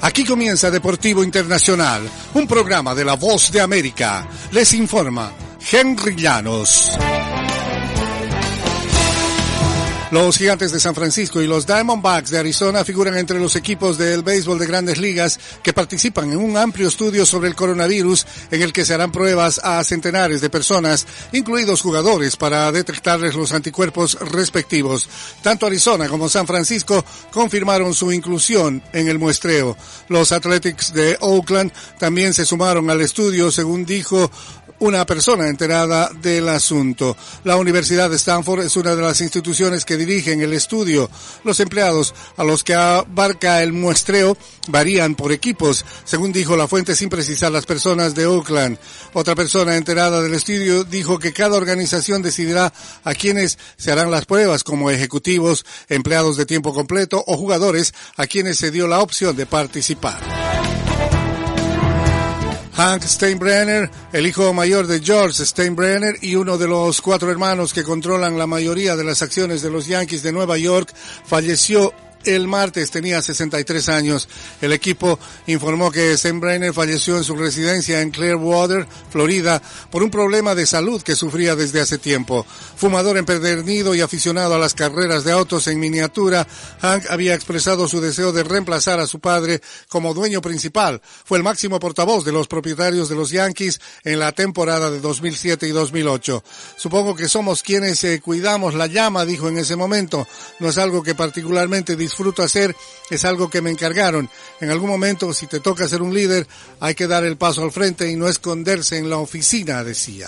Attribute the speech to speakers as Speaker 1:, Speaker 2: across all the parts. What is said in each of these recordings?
Speaker 1: Aquí comienza Deportivo Internacional, un programa de La Voz de América. Les informa Henry Llanos. Los Gigantes de San Francisco y los Diamondbacks de Arizona figuran entre los equipos del béisbol de Grandes Ligas que participan en un amplio estudio sobre el coronavirus en el que se harán pruebas a centenares de personas, incluidos jugadores, para detectarles los anticuerpos respectivos. Tanto Arizona como San Francisco confirmaron su inclusión en el muestreo. Los Athletics de Oakland también se sumaron al estudio, según dijo una persona enterada del asunto. La Universidad de Stanford es una de las instituciones que dirigen el estudio. Los empleados a los que abarca el muestreo varían por equipos, según dijo la fuente sin precisar las personas de Oakland. Otra persona enterada del estudio dijo que cada organización decidirá a quienes se harán las pruebas, como ejecutivos, empleados de tiempo completo o jugadores a quienes se dio la opción de participar. Hank Steinbrenner, el hijo mayor de George Steinbrenner y uno de los 4 hermanos que controlan la mayoría de las acciones de los Yankees de Nueva York, falleció el martes, tenía 63 años. El equipo informó que Steinbrenner falleció en su residencia en Clearwater, Florida, por un problema de salud que sufría desde hace tiempo. Fumador empedernido y aficionado a las carreras de autos en miniatura, Hank había expresado su deseo de reemplazar a su padre como dueño principal. Fue el máximo portavoz de los propietarios de los Yankees en la temporada de 2007 y 2008. Supongo que somos quienes cuidamos la llama, dijo en ese momento. No es algo que particularmente disfruto hacer, es algo que me encargaron. En algún momento, si te toca ser un líder, hay que dar el paso al frente y no esconderse en la oficina, decía.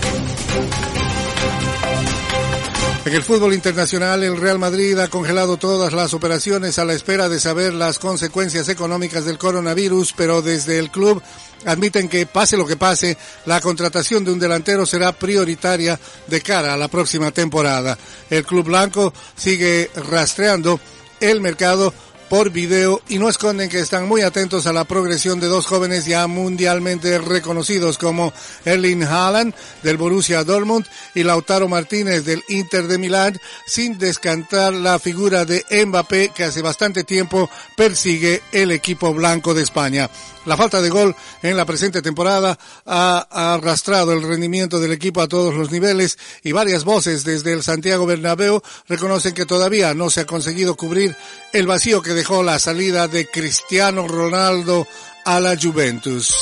Speaker 1: En el fútbol internacional, el Real Madrid ha congelado todas las operaciones a la espera de saber las consecuencias económicas del coronavirus, pero desde el club admiten que, pase lo que pase, la contratación de un delantero será prioritaria de cara a la próxima temporada. El club blanco sigue rastreando el mercado por video y no esconden que están muy atentos a la progresión de 2 jóvenes ya mundialmente reconocidos como Erling Haaland del Borussia Dortmund y Lautaro Martínez del Inter de Milán, sin descartar la figura de Mbappé que hace bastante tiempo persigue el equipo blanco de España. La falta de gol en la presente temporada ha arrastrado el rendimiento del equipo a todos los niveles y varias voces desde el Santiago Bernabéu reconocen que todavía no se ha conseguido cubrir el vacío que dejó la salida de Cristiano Ronaldo a la Juventus.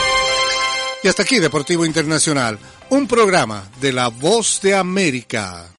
Speaker 1: Y hasta aquí Deportivo Internacional, un programa de La Voz de América.